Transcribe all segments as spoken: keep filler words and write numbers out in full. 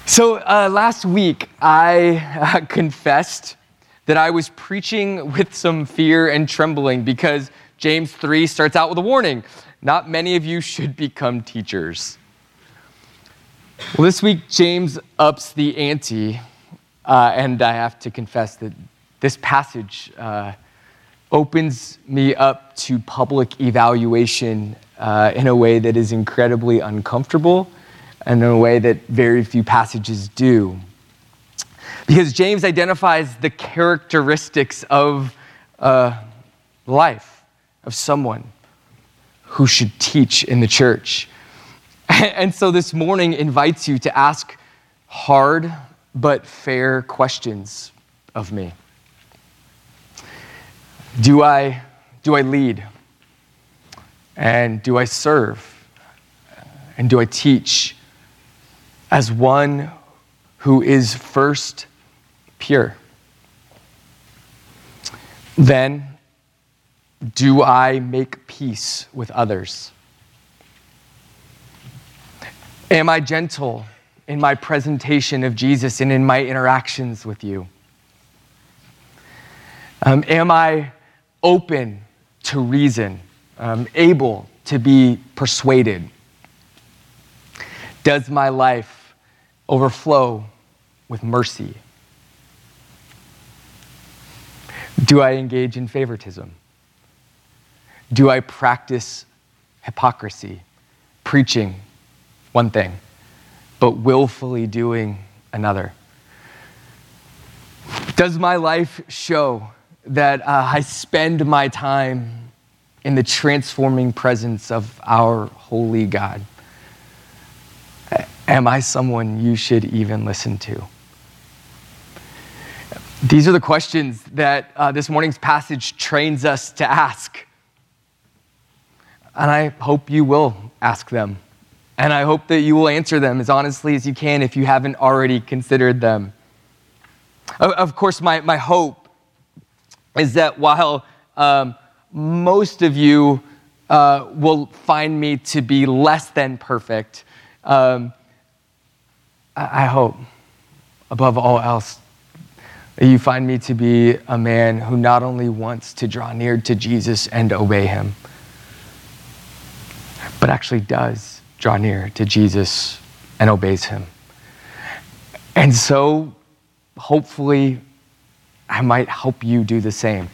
So uh, last week, I uh, confessed that I was preaching with some fear and trembling because James three starts out with a warning. Not many of you should become teachers. Well, this week, James ups the ante, uh, and I have to confess that this passage uh, opens me up to public evaluation uh, in a way that is incredibly uncomfortable and in a way that very few passages do. Because James identifies the characteristics of uh, life, of someone who should teach in the church. And so this morning invites you to ask hard but fair questions of me. Do I, do I lead? And do I serve? And do I teach as one who is first pure? Then, do I make peace with others? Am I gentle in my presentation of Jesus and in my interactions with you? Um, am I open to reason, um, able to be persuaded? Does my life overflow with mercy? Do I engage in favoritism? Do I practice hypocrisy, preaching one thing, but willfully doing another? Does my life show that uh, I spend my time in the transforming presence of our holy God? Am I someone you should even listen to? These are the questions that uh, this morning's passage trains us to ask. And I hope you will ask them. And I hope that you will answer them as honestly as you can if you haven't already considered them. Of course, my, my hope is that while um, most of you uh, will find me to be less than perfect, um, I hope, above all else, that you find me to be a man who not only wants to draw near to Jesus and obey him, but actually does draw near to Jesus and obeys him. And so, hopefully, I might help you do the same.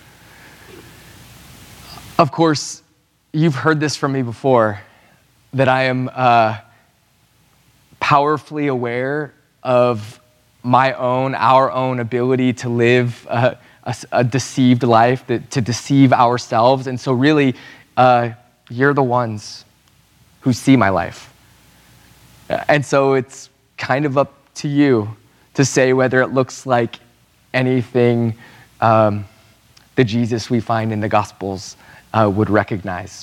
Of course, you've heard this from me before, that I am uh, powerfully aware of my own, our own ability to live a, a, a deceived life, that, to deceive ourselves. And so really, uh, you're the ones who see my life. And so it's kind of up to you to say whether it looks like anything um, the Jesus we find in the Gospels uh, would recognize.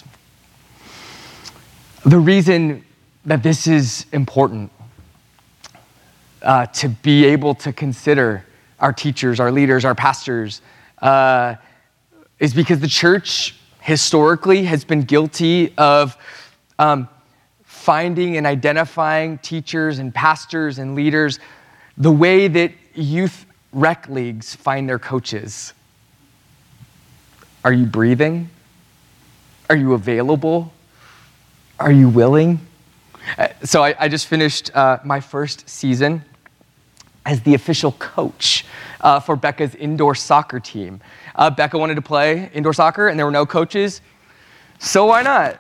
The reason that this is important uh, to be able to consider our teachers, our leaders, our pastors, uh, is because the church historically has been guilty of um, finding and identifying teachers and pastors and leaders the way that youth rec leagues find their coaches. Are you breathing? Are you available? Are you willing? So I, I just finished uh, my first season as the official coach uh, for Becca's indoor soccer team. Uh, Becca wanted to play indoor soccer and there were no coaches, so why not?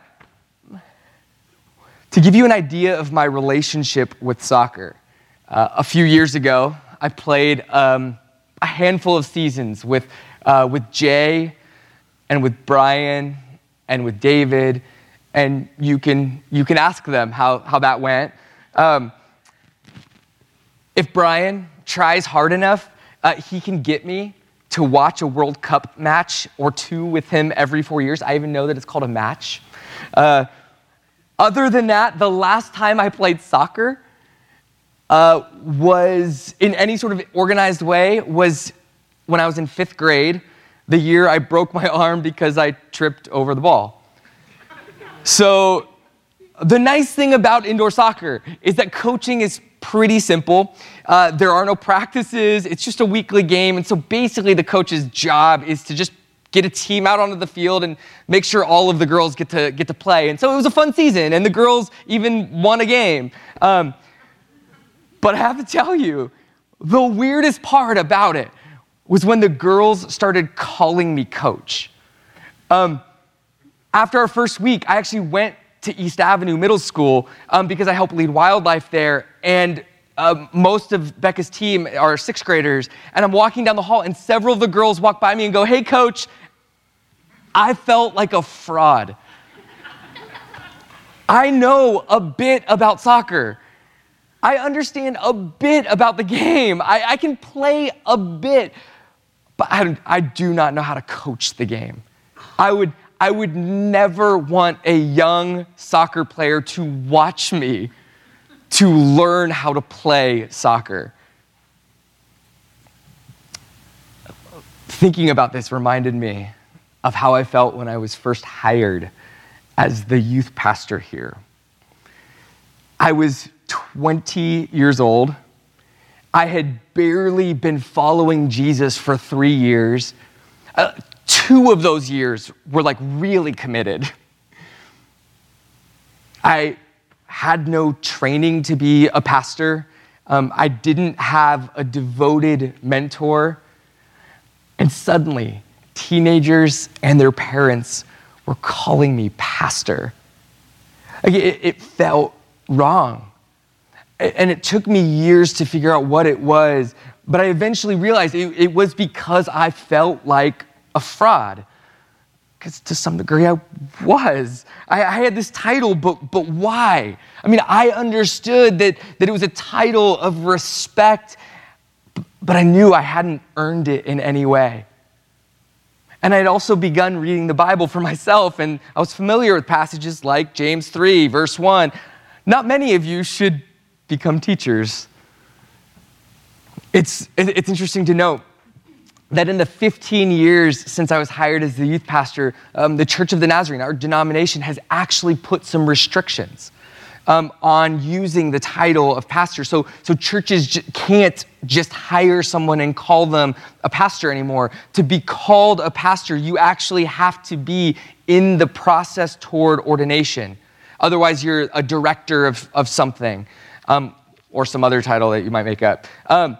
To give you an idea of my relationship with soccer, uh, a few years ago, I played um, a handful of seasons with, uh, with Jay and with Brian and with David, and you can you can ask them how, how that went. Um, if Brian tries hard enough, uh, he can get me to watch a World Cup match or two with him every four years. I even know that it's called a match. Uh, other than that, the last time I played soccer uh, was in any sort of organized way was when I was in fifth grade, the year I broke my arm because I tripped over the ball. So the nice thing about indoor soccer is that coaching is pretty simple. Uh, there are no practices. It's just a weekly game. And so basically the coach's job is to just get a team out onto the field and make sure all of the girls get to get to play. And so it was a fun season, and the girls even won a game. Um, but I have to tell you, the weirdest part about it was when the girls started calling me coach. Um, after our first week, I actually went to East Avenue Middle School um, because I help lead wildlife there, and uh, most of Becca's team are sixth graders, and I'm walking down the hall, and several of the girls walk by me and go, "Hey, coach." I felt like a fraud. I know a bit about soccer. I understand a bit about the game. I, I can play a bit, but I, I do not know how to coach the game. I would, I would never want a young soccer player to watch me to learn how to play soccer. Thinking about this reminded me of how I felt when I was first hired as the youth pastor here. I was twenty years old. I had barely been following Jesus for three years. Uh, two of those years were like really committed. I had no training to be a pastor. Um, I didn't have a devoted mentor. And suddenly, teenagers and their parents were calling me pastor. Like, it, it felt wrong. And it took me years to figure out what it was, but I eventually realized it, it was because I felt like a fraud. Because to some degree I was. I, I had this title, but but why? I mean, I understood that, that it was a title of respect, but I knew I hadn't earned it in any way. And I'd also begun reading the Bible for myself, and I was familiar with passages like James three, verse one. Not many of you should become teachers. It's, it's interesting to note that in the fifteen years since I was hired as the youth pastor, um, the Church of the Nazarene, our denomination, has actually put some restrictions um, on using the title of pastor. So, so churches j- can't just hire someone and call them a pastor anymore. To be called a pastor, you actually have to be in the process toward ordination. Otherwise, you're a director of, of something, um, or some other title that you might make up. Um,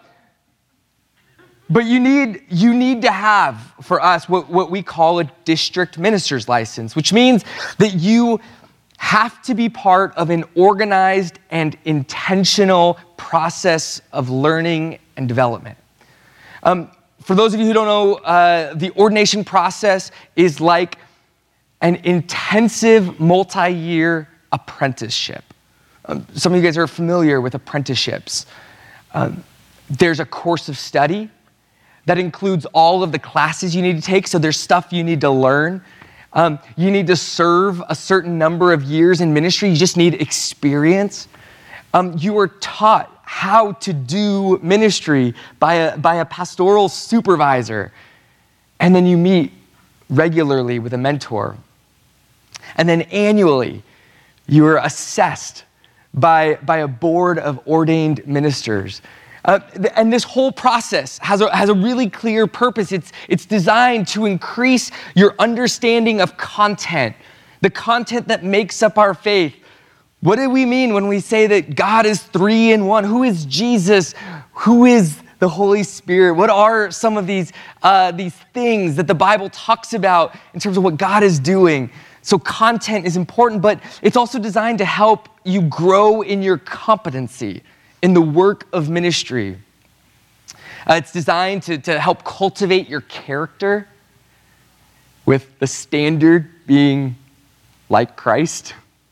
But you need you need to have, for us, what, what we call a district minister's license, which means that you have to be part of an organized and intentional process of learning and development. Um, for those of you who don't know, uh, the ordination process is like an intensive multi-year apprenticeship. Um, some of you guys are familiar with apprenticeships. Um, there's a course of study that includes all of the classes you need to take, so there's stuff you need to learn. Um, you need to serve a certain number of years in ministry. You just need experience. Um, you are taught how to do ministry by a, by a pastoral supervisor. And then you meet regularly with a mentor. And then annually, you are assessed by, by a board of ordained ministers. Uh, and this whole process has a, has a really clear purpose. It's, it's designed to increase your understanding of content, the content that makes up our faith. What do we mean when we say that God is three in one? Who is Jesus? Who is the Holy Spirit? What are some of these, uh, these things that the Bible talks about in terms of what God is doing? So content is important, but it's also designed to help you grow in your competency in the work of ministry. Uh, it's designed to, to help cultivate your character, with the standard being like Christ.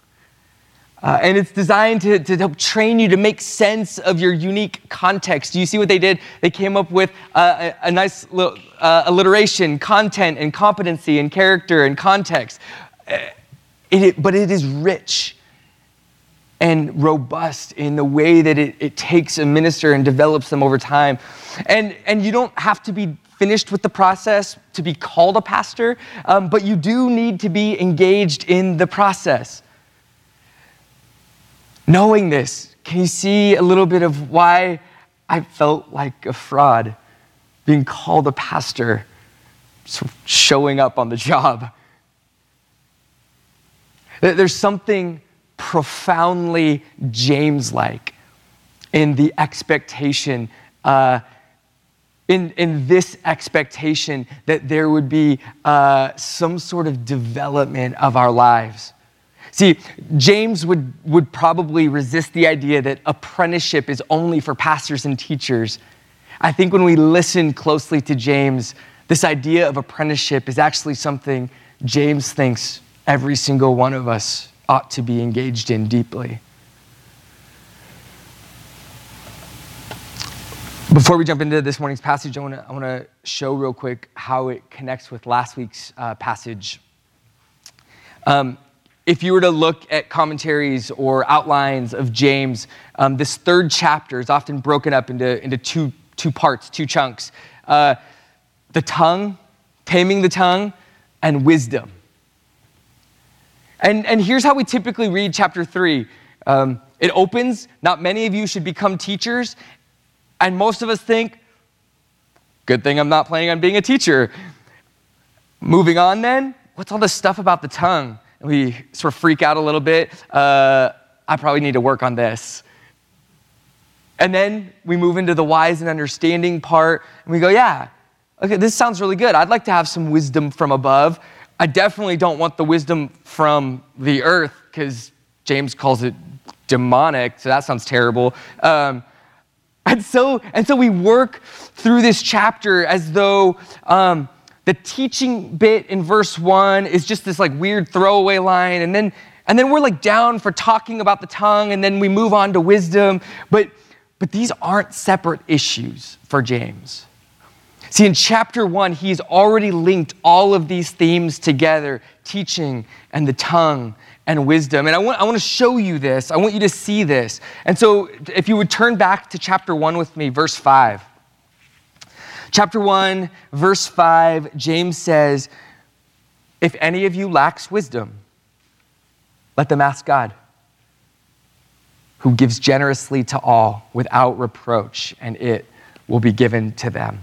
Uh, and it's designed to, to help train you to make sense of your unique context. Do you see what they did? They came up with uh, a, a nice little uh, alliteration: content and competency and character and context. Uh, it, but it is rich and robust in the way that it, it takes a minister and develops them over time. And, and you don't have to be finished with the process to be called a pastor, um, but you do need to be engaged in the process. Knowing this can you see a little bit of why I felt like a fraud being called a pastor, sort of showing up on the job? There's something profoundly James-like in the expectation, uh, in, in this expectation that there would be uh, some sort of development of our lives. See, James would, would probably resist the idea that apprenticeship is only for pastors and teachers. I think when we listen closely to James, this idea of apprenticeship is actually something James thinks every single one of us ought to be engaged in deeply. Before we jump into this morning's passage, I want to I want to show real quick how it connects with last week's uh, passage. Um, if you were to look at commentaries or outlines of James, um, this third chapter is often broken up into, into two, two parts, two chunks. Uh, the tongue, taming the tongue, and wisdom. And, and here's how we typically read chapter three. Um, it opens, not many of you should become teachers. And most of us think, good thing I'm not planning on being a teacher. Moving on then, what's all this stuff about the tongue? And we sort of freak out a little bit. Uh, I probably need to work on this. And then we move into the wise and understanding part. And we go, yeah, okay, this sounds really good. I'd like to have some wisdom from above. I definitely don't want the wisdom from the earth, because James calls it demonic, so that sounds terrible. Um, and so, and so we work through this chapter as though um, the teaching bit in verse one is just this like weird throwaway line, and then and then we're like down for talking about the tongue, and then we move on to wisdom. But but these aren't separate issues for James. See, in chapter one, he's already linked all of these themes together, teaching and the tongue and wisdom. And I want, I want to show you this. I want you to see this. And so if you would turn back to chapter one with me, verse five. Chapter one, verse five, James says, if any of you lacks wisdom, let them ask God, who gives generously to all without reproach, and it will be given to them.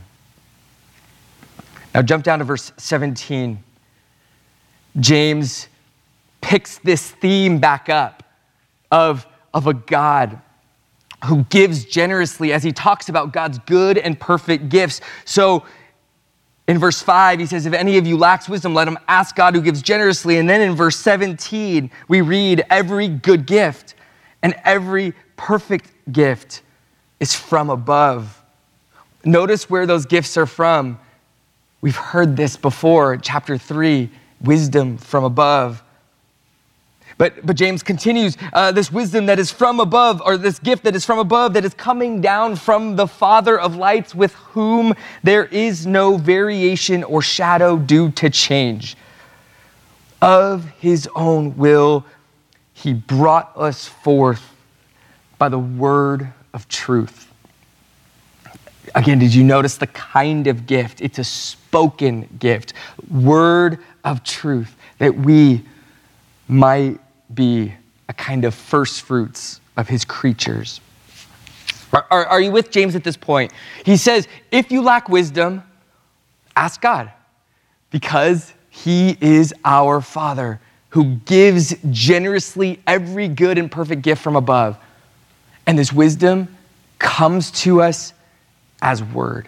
Now jump down to verse seventeen. James picks this theme back up of, of a God who gives generously as he talks about God's good and perfect gifts. So in verse five, he says, if any of you lacks wisdom, let him ask God who gives generously. And then in verse seventeen, we read, every good gift and every perfect gift is from above. Notice where those gifts are from. We've heard this before, chapter three, wisdom from above. But, but James continues, uh, this wisdom that is from above, or this gift that is from above, that is coming down from the Father of lights, with whom there is no variation or shadow due to change. Of his own will, he brought us forth by the word of truth. Again, did you notice the kind of gift? It's a spoken gift, word of truth, that we might be a kind of first fruits of his creatures. Are, are, are you with James at this point? He says, if you lack wisdom, ask God, because he is our Father who gives generously every good and perfect gift from above. And this wisdom comes to us as word.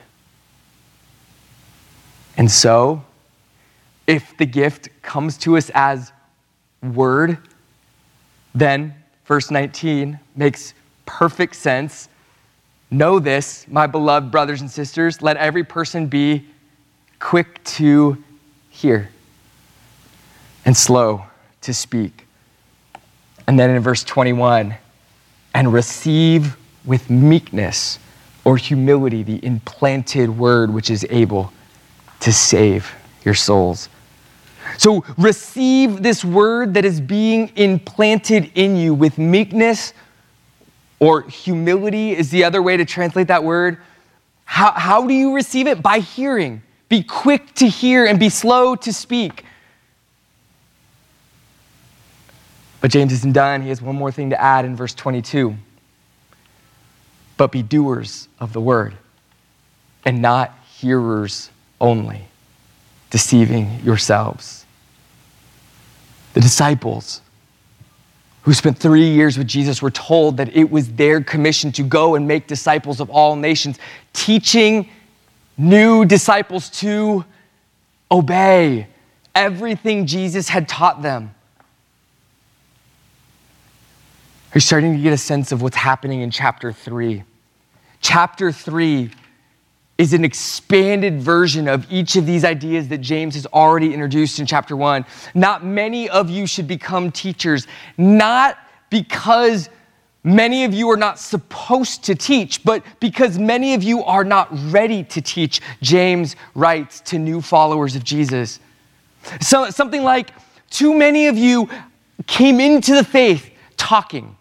And so, if the gift comes to us as word, then verse nineteen makes perfect sense. Know this, my beloved brothers and sisters, let every person be quick to hear and slow to speak. And then in verse twenty-one, and receive with meekness or humility the implanted word which is able to save your souls. So receive this word that is being implanted in you with meekness, or humility is the other way to translate that word. How, how do you receive it? By hearing. Be quick to hear and be slow to speak. But James isn't done. He has one more thing to add in verse twenty-two. but be doers of the word and not hearers only, deceiving yourselves. The disciples who spent three years with Jesus were told that it was their commission to go and make disciples of all nations, teaching new disciples to obey everything Jesus had taught them. You're starting to get a sense of what's happening in chapter three. Chapter three is an expanded version of each of these ideas that James has already introduced in chapter one. Not many of you should become teachers, not because many of you are not supposed to teach, but because many of you are not ready to teach, James writes to new followers of Jesus. So something like, too many of you came into the faith talking.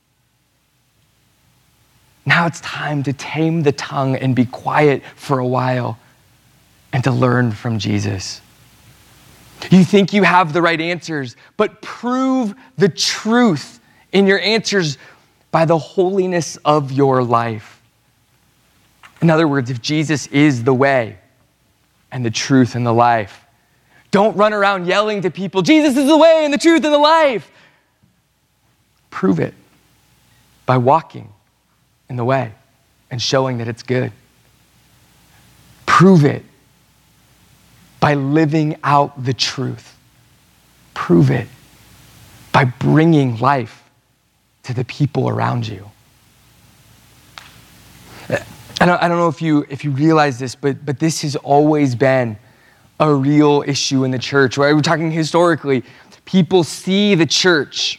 Now it's time to tame the tongue and be quiet for a while and to learn from Jesus. You think you have the right answers, but prove the truth in your answers by the holiness of your life. In other words, if Jesus is the way and the truth and the life, don't run around yelling to people, Jesus is the way and the truth and the life. Prove it by walking in the way and showing that it's good. Prove it by living out the truth. Prove it by bringing life to the people around you. I don't, I don't know if you if you realize this, but, but this has always been a real issue in the church. Right? We're talking historically. People see the church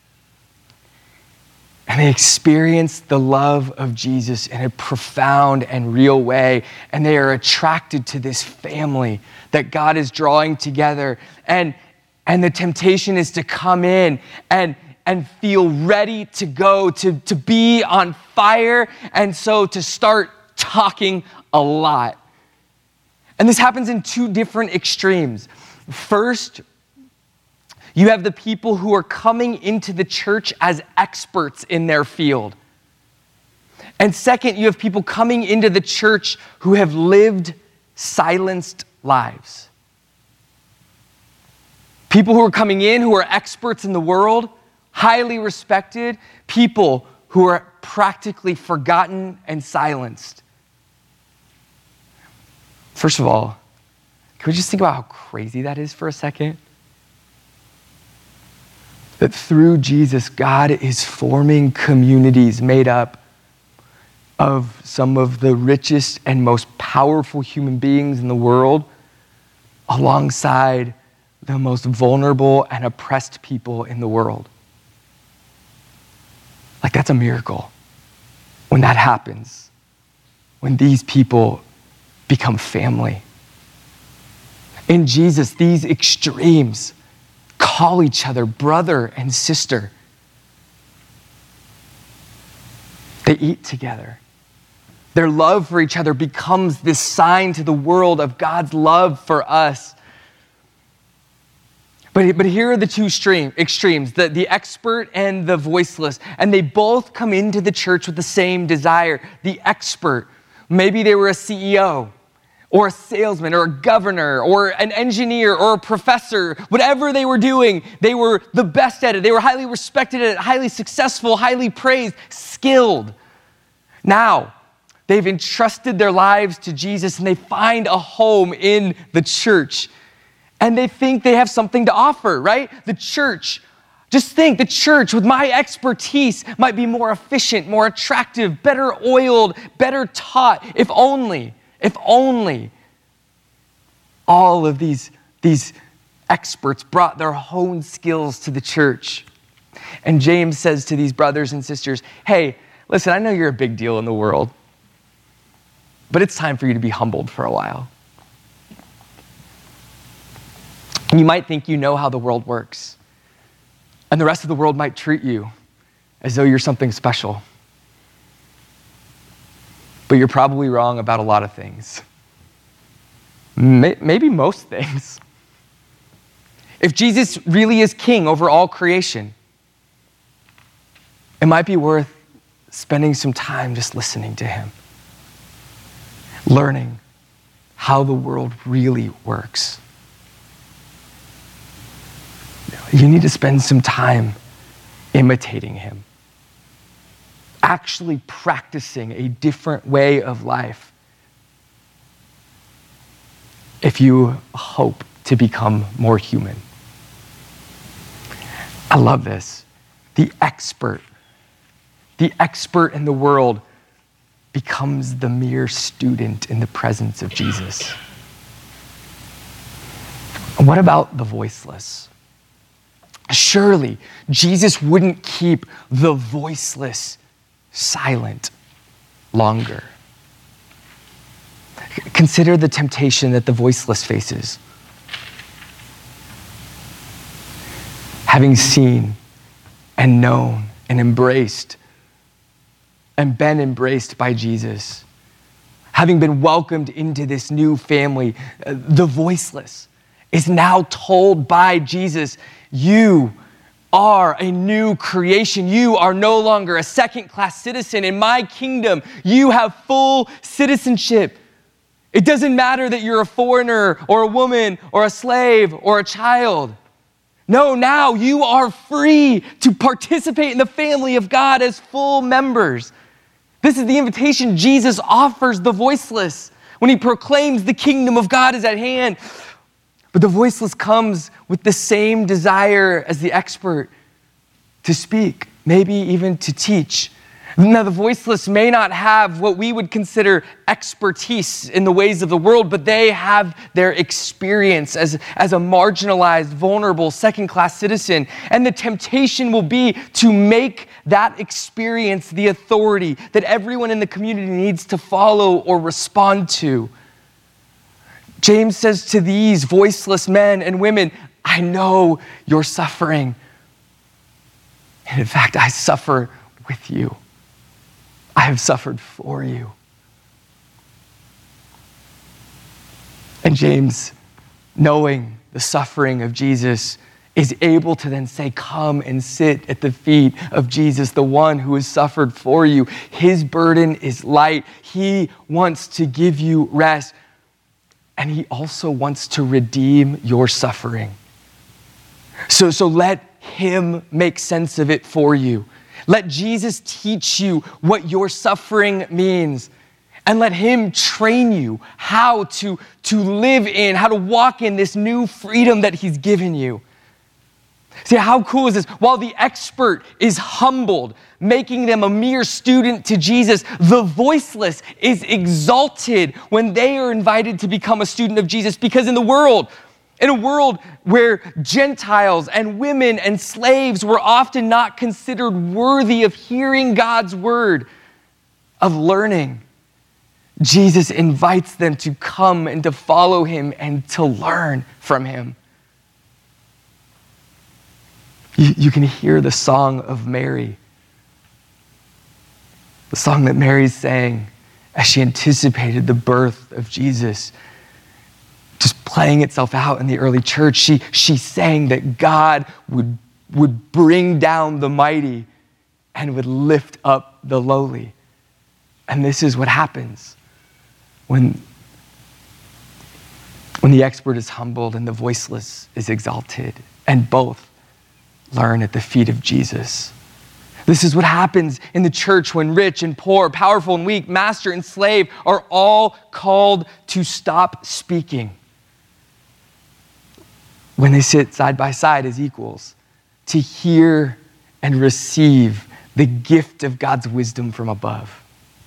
and they experience the love of Jesus in a profound and real way. And they are attracted to this family that God is drawing together. And, and the temptation is to come in and, and feel ready to go, to, to be on fire. And so to start talking a lot. And this happens in two different extremes. First, you have the people who are coming into the church as experts in their field. And second, you have people coming into the church who have lived silenced lives. People who are coming in who are experts in the world, highly respected, people who are practically forgotten and silenced. First of all, can we just think about how crazy that is for a second? That through Jesus, God is forming communities made up of some of the richest and most powerful human beings in the world alongside the most vulnerable and oppressed people in the world. Like, that's a miracle when that happens, when these people become family. In Jesus, these extremes call each other brother and sister. They eat together. Their love for each other becomes this sign to the world of God's love for us. But, but here are the two stream, extremes, the, the expert and the voiceless. And they both come into the church with the same desire. The expert, maybe they were a C E O, or a salesman, or a governor, or an engineer, or a professor. Whatever they were doing, they were the best at it. They were highly respected at it, highly successful, highly praised, skilled. Now, they've entrusted their lives to Jesus, and they find a home in the church. And they think they have something to offer, right? The church. Just think, the church with my expertise might be more efficient, more attractive, better oiled, better taught, if only. If only all of these, these experts brought their own skills to the church. And James says to these brothers and sisters, hey, listen, I know you're a big deal in the world, but it's time for you to be humbled for a while. You might think you know how the world works, and the rest of the world might treat you as though you're something special. But you're probably wrong about a lot of things. Maybe most things. If Jesus really is king over all creation, it might be worth spending some time just listening to him, learning how the world really works. You need to spend some time imitating him, actually practicing a different way of life if you hope to become more human. I love this. The expert, the expert in the world becomes the mere student in the presence of Jesus. What about the voiceless? Surely Jesus wouldn't keep the voiceless silent longer. Consider the temptation that the voiceless faces. Having seen and known and embraced and been embraced by Jesus, having been welcomed into this new family, the voiceless is now told by Jesus, you are a new creation. You are no longer a second-class citizen in my kingdom. You have full citizenship. It doesn't matter that you're a foreigner or a woman or a slave or a child. No, now you are free to participate in the family of God as full members. This is the invitation Jesus offers the voiceless when he proclaims the kingdom of God is at hand. But the voiceless comes with the same desire as the expert to speak, maybe even to teach. Now, the voiceless may not have what we would consider expertise in the ways of the world, but they have their experience as, as a marginalized, vulnerable, second-class citizen. And the temptation will be to make that experience the authority that everyone in the community needs to follow or respond to. James says to these voiceless men and women, I know you're suffering. And in fact, I suffer with you. I have suffered for you. And James, knowing the suffering of Jesus, is able to then say, come and sit at the feet of Jesus, the one who has suffered for you. His burden is light. He wants to give you rest. And he also wants to redeem your suffering. So, so let him make sense of it for you. Let Jesus teach you what your suffering means. And let him train you how to, to live in, how to walk in this new freedom that he's given you. See, how cool is this? While the expert is humbled, making them a mere student to Jesus, the voiceless is exalted when they are invited to become a student of Jesus. Because in the world, in a world where Gentiles and women and slaves were often not considered worthy of hearing God's word, of learning, Jesus invites them to come and to follow him and to learn from him. You, you can hear the song of Mary, the song that Mary sang as she anticipated the birth of Jesus, just playing itself out in the early church. She, she sang that God would, would bring down the mighty and would lift up the lowly. And this is what happens when, when the expert is humbled and the voiceless is exalted, and both learn at the feet of Jesus. This is what happens in the church when rich and poor, powerful and weak, master and slave are all called to stop speaking. When they sit side by side as equals, to hear and receive the gift of God's wisdom from above.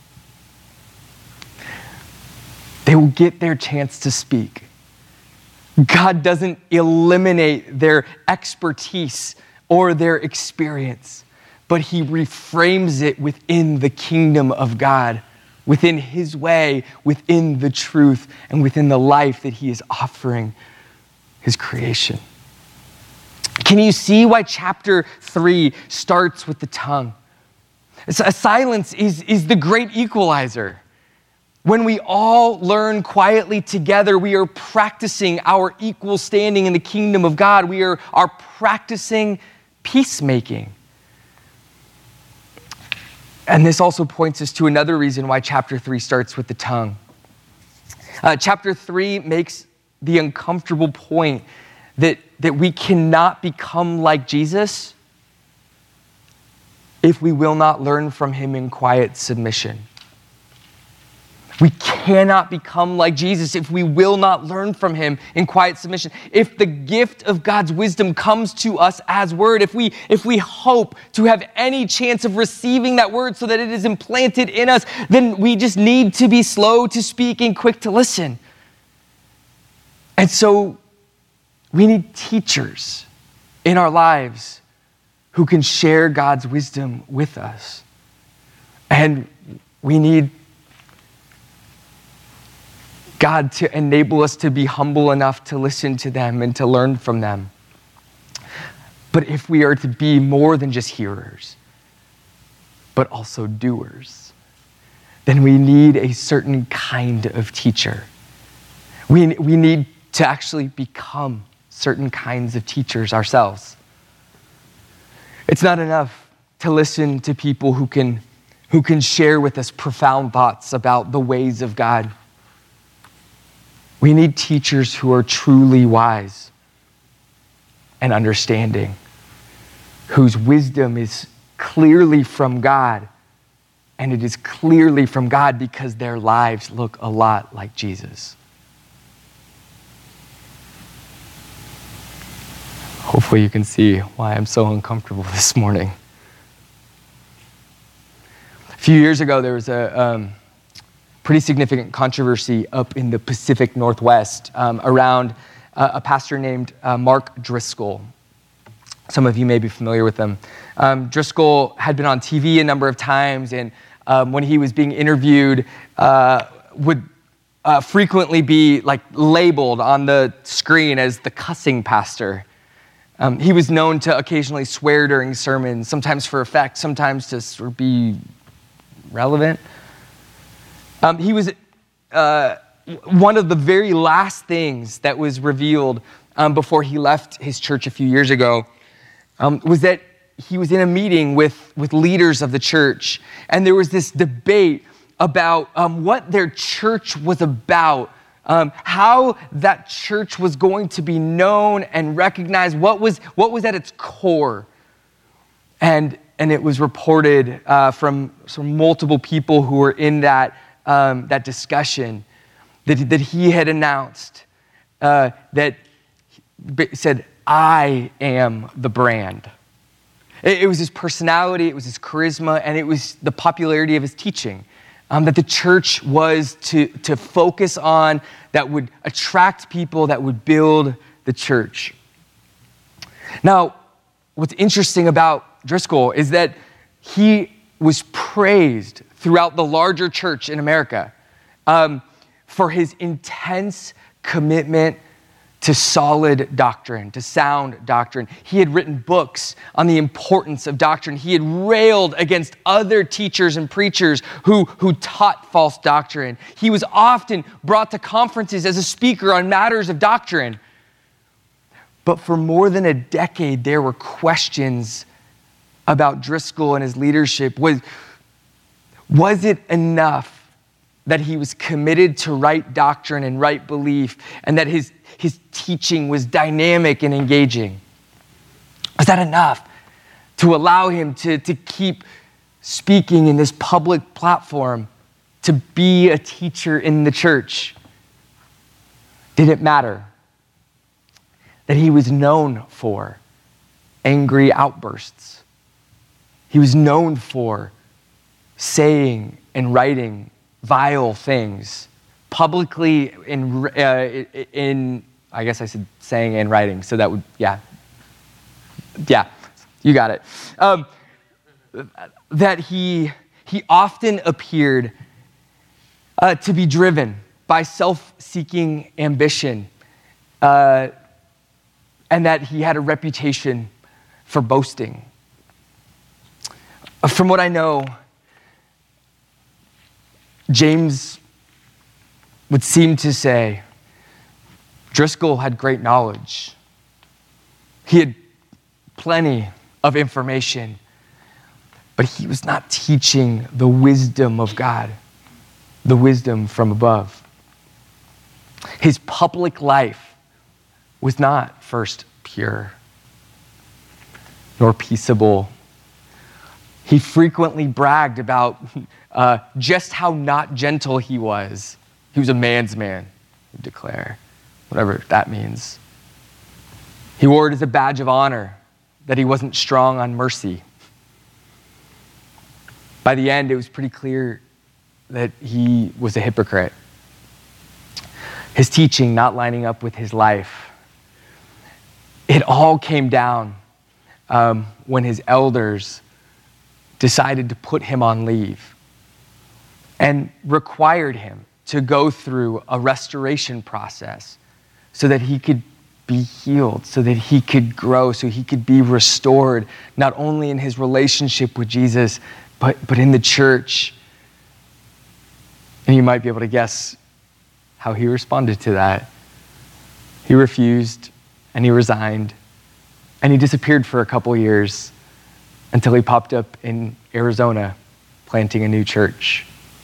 They will get their chance to speak. God doesn't eliminate their expertise or their experience, but he reframes it within the kingdom of God, within his way, within the truth, and within the life that he is offering his creation. Can you see why chapter three starts with the tongue? A silence is, is the great equalizer. When we all learn quietly together, we are practicing our equal standing in the kingdom of God. We are, are practicing peacemaking. And this also points us to another reason why chapter three starts with the tongue. Uh, chapter three makes the uncomfortable point that, that we cannot become like Jesus if we will not learn from him in quiet submission. We cannot become like Jesus if we will not learn from him in quiet submission. If the gift of God's wisdom comes to us as word, if we, if we hope to have any chance of receiving that word so that it is implanted in us, then we just need to be slow to speak and quick to listen. And so we need teachers in our lives who can share God's wisdom with us. And we need God to enable us to be humble enough to listen to them and to learn from them. But if we are to be more than just hearers, but also doers, then we need a certain kind of teacher. We, we need to actually become certain kinds of teachers ourselves. It's not enough to listen to people who can, who can share with us profound thoughts about the ways of God. We need teachers who are truly wise and understanding, whose wisdom is clearly from God, and it is clearly from God because their lives look a lot like Jesus. Hopefully you can see why I'm so uncomfortable this morning. A few years ago, there was a um, pretty significant controversy up in the Pacific Northwest um, around uh, a pastor named uh, Mark Driscoll. Some of you may be familiar with him. Um, Driscoll had been on T V a number of times, and um, when he was being interviewed, uh, would uh, frequently be like labeled on the screen as the cussing pastor. Um, he was known to occasionally swear during sermons, sometimes for effect, sometimes to sort of be relevant. Um, he was uh, one of the very last things that was revealed um, before he left his church a few years ago um, was that he was in a meeting with, with leaders of the church, and there was this debate about um, what their church was about, um, how that church was going to be known and recognized, what was, what was at its core. And, and it was reported uh, from, from multiple people who were in that Um, that discussion, that, that he had announced, uh, that said, I am the brand. It, it was his personality, it was his charisma, and it was the popularity of his teaching um, that the church was to, to focus on, that would attract people, that would build the church. Now, what's interesting about Driscoll is that he was praised throughout the larger church in America um, for his intense commitment to solid doctrine, to sound doctrine. He had written books on the importance of doctrine. He had railed against other teachers and preachers who, who taught false doctrine. He was often brought to conferences as a speaker on matters of doctrine. But for more than a decade, there were questions about Driscoll and his leadership. Was, was it enough that he was committed to right doctrine and right belief, and that his, his teaching was dynamic and engaging? Was that enough to allow him to, to keep speaking in this public platform, to be a teacher in the church? Did it matter that he was known for angry outbursts? He was known for saying and writing vile things publicly in, uh, in, I guess I said saying and writing, so that would, yeah. Yeah, you got it. Um, that he, he often appeared uh, to be driven by self-seeking ambition, uh, and that he had a reputation for boasting. From what I know, James would seem to say Driscoll had great knowledge. He had plenty of information, but he was not teaching the wisdom of God, the wisdom from above. His public life was not first pure nor peaceable. He frequently bragged about uh, just how not gentle he was. He was a man's man, he'd declare, whatever that means. He wore it as a badge of honor that he wasn't strong on mercy. By the end, it was pretty clear that he was a hypocrite. His teaching not lining up with his life. It all came down um, when his elders decided to put him on leave and required him to go through a restoration process so that he could be healed, so that he could grow, so he could be restored, not only in his relationship with Jesus, but, but in the church. And you might be able to guess how he responded to that. He refused, and he resigned, and he disappeared for a couple years until he popped up in Arizona, planting a new church.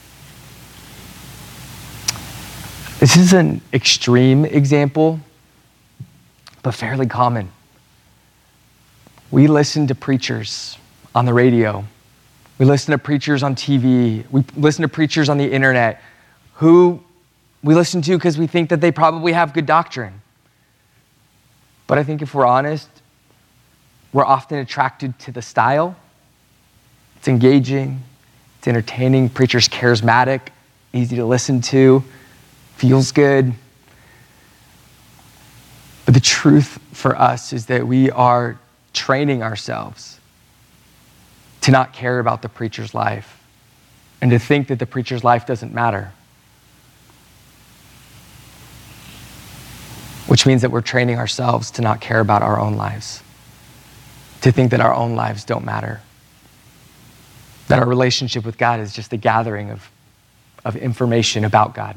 This is an extreme example, but fairly common. We listen to preachers on the radio. We listen to preachers on T V. We listen to preachers on the internet who we listen to because we think that they probably have good doctrine. But I think if we're honest, we're often attracted to the style. It's engaging, it's entertaining. Preacher's charismatic, easy to listen to, feels good. But the truth for us is that we are training ourselves to not care about the preacher's life and to think that the preacher's life doesn't matter. Which means that we're training ourselves to not care about our own lives, to think that our own lives don't matter, that our relationship with God is just a gathering of, of information about God,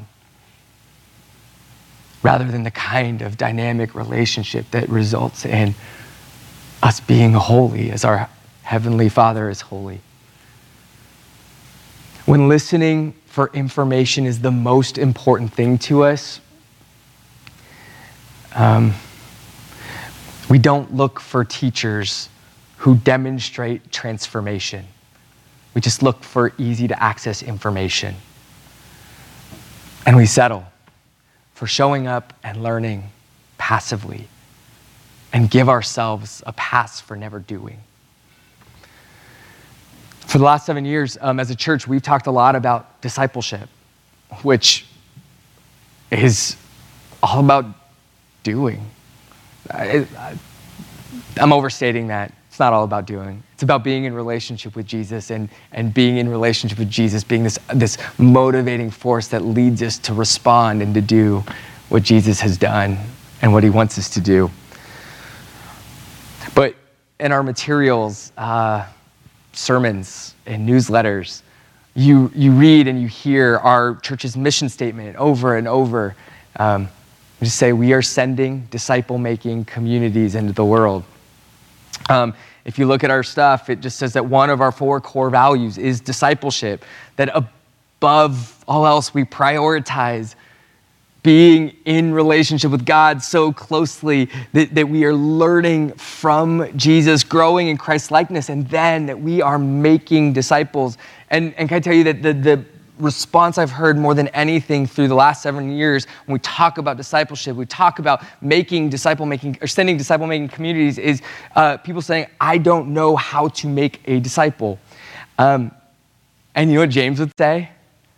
rather than the kind of dynamic relationship that results in us being holy as our Heavenly Father is holy. When listening for information is the most important thing to us, um, we don't look for teachers who demonstrate transformation. We just look for easy to access information. And we settle for showing up and learning passively and give ourselves a pass for never doing. For the last seven years, um, as a church, we've talked a lot about discipleship, which is all about doing. I, I, I'm overstating that. It's not all about doing. It's about being in relationship with Jesus and, and being in relationship with Jesus, being this, this motivating force that leads us to respond and to do what Jesus has done and what he wants us to do. But in our materials, uh, sermons and newsletters, you, you read and you hear our church's mission statement over and over. Um, we just say, we are sending disciple-making communities into the world. Um, if you look at our stuff, it just says that one of our four core values is discipleship, that above all else, we prioritize being in relationship with God so closely that, that we are learning from Jesus, growing in Christ's likeness, and then that we are making disciples. And, and can I tell you that the, the response I've heard more than anything through the last seven years when we talk about discipleship, we talk about making disciple-making, or sending disciple-making communities, is uh, people saying, I don't know how to make a disciple. Um, and you know what James would say?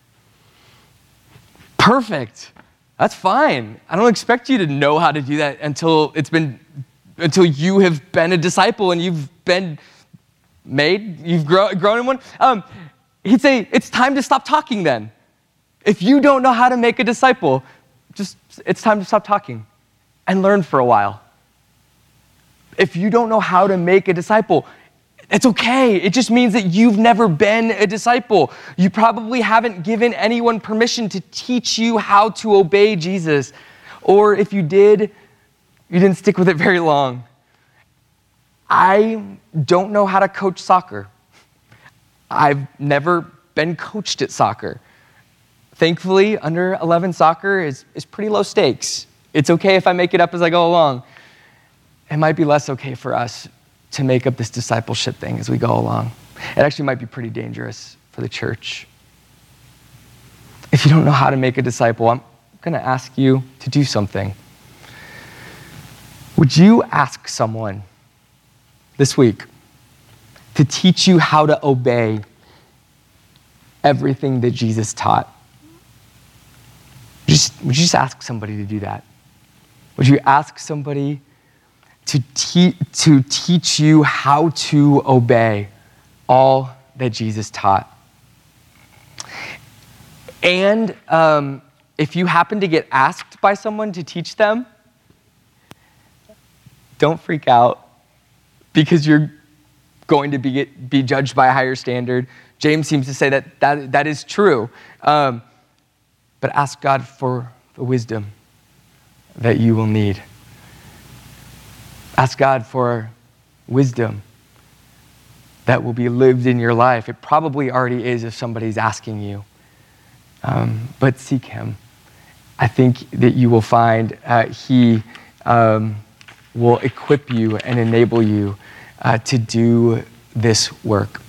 Perfect. That's fine. I don't expect you to know how to do that until it's been, until you have been a disciple and you've been made, you've grow, grown in one. Um, he'd say, it's time to stop talking then. If you don't know how to make a disciple, just, it's time to stop talking and learn for a while. If you don't know how to make a disciple, it's okay. It just means that you've never been a disciple. You probably haven't given anyone permission to teach you how to obey Jesus. Or if you did, you didn't stick with it very long. I don't know how to coach soccer. I've never been coached at soccer. Thankfully, under eleven soccer is, is pretty low stakes. It's okay if I make it up as I go along. It might be less okay for us to make up this discipleship thing as we go along. It actually might be pretty dangerous for the church. If you don't know how to make a disciple, I'm going to ask you to do something. Would you ask someone this week to teach you how to obey everything that Jesus taught? Just, would you just ask somebody to do that? Would you ask somebody to, te- to teach you how to obey all that Jesus taught? And um, if you happen to get asked by someone to teach them, don't freak out, because you're going to be, be judged by a higher standard. James seems to say that that, that is true. Um, but ask God for the wisdom that you will need. Ask God for wisdom that will be lived in your life. It probably already is if somebody's asking you. Um, but seek him. I think that you will find uh, he um, will equip you and enable you uh, to do this work.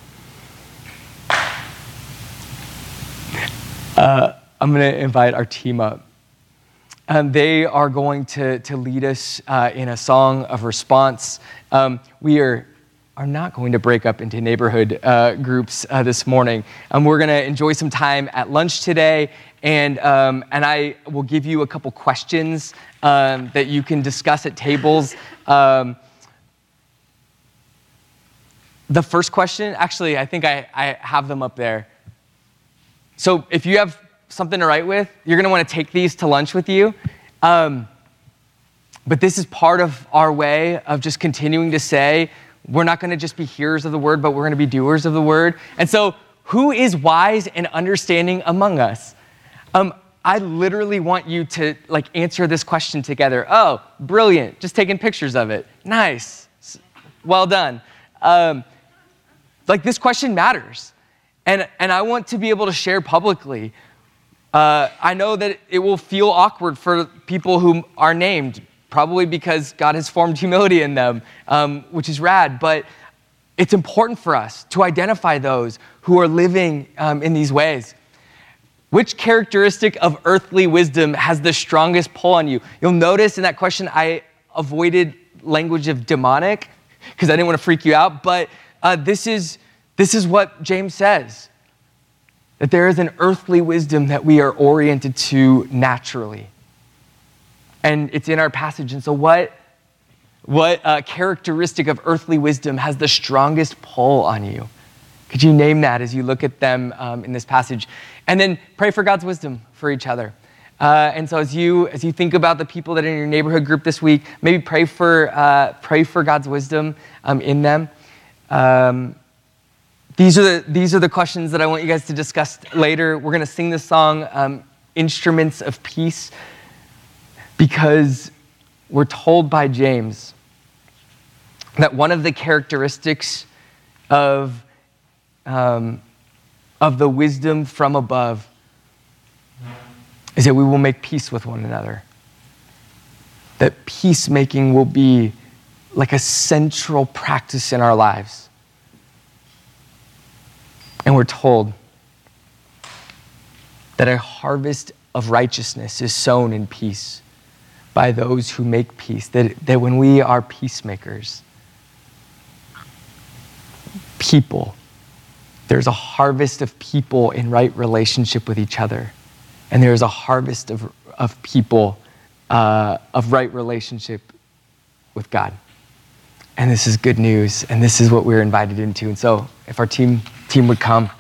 Uh, I'm going to invite our team up. Um, they are going to, to lead us uh, in a song of response. Um, we are, are not going to break up into neighborhood uh, groups uh, this morning. Um, we're going to enjoy some time at lunch today, and, um, and I will give you a couple questions um, that you can discuss at tables. Um, the first question, actually, I think I, I have them up there. So if you have something to write with, you're going to want to take these to lunch with you. Um, but this is part of our way of just continuing to say, we're not going to just be hearers of the word, but we're going to be doers of the word. And so who is wise and understanding among us? Um, I literally want you to like answer this question together. Oh, brilliant. Just taking pictures of it. Nice. Well done. Um, like this question matters. And, and I want to be able to share publicly. Uh, I know that it will feel awkward for people who are named, probably because God has formed humility in them, um, which is rad. But it's important for us to identify those who are living um, in these ways. Which characteristic of earthly wisdom has the strongest pull on you? You'll notice in that question, I avoided language of demonic because I didn't want to freak you out. But uh, this is this is what James says. That there is an earthly wisdom that we are oriented to naturally. And it's in our passage. And so what, what uh, characteristic of earthly wisdom has the strongest pull on you? Could you name that as you look at them um, in this passage? And then pray for God's wisdom for each other. Uh, and so as you as you think about the people that are in your neighborhood group this week, maybe pray for uh, pray for God's wisdom um, in them. Um, These are the these are the questions that I want you guys to discuss later. We're going to sing this song, um, Instruments of Peace, because we're told by James that one of the characteristics of, um, of the wisdom from above is that we will make peace with one another. That peacemaking will be like a central practice in our lives. And we're told that a harvest of righteousness is sown in peace by those who make peace. That, that when we are peacemakers, people, there's a harvest of people in right relationship with each other. And there's a harvest of, of people uh, of right relationship with God. And this is good news, and this is what we're invited into. And so if our team team would come.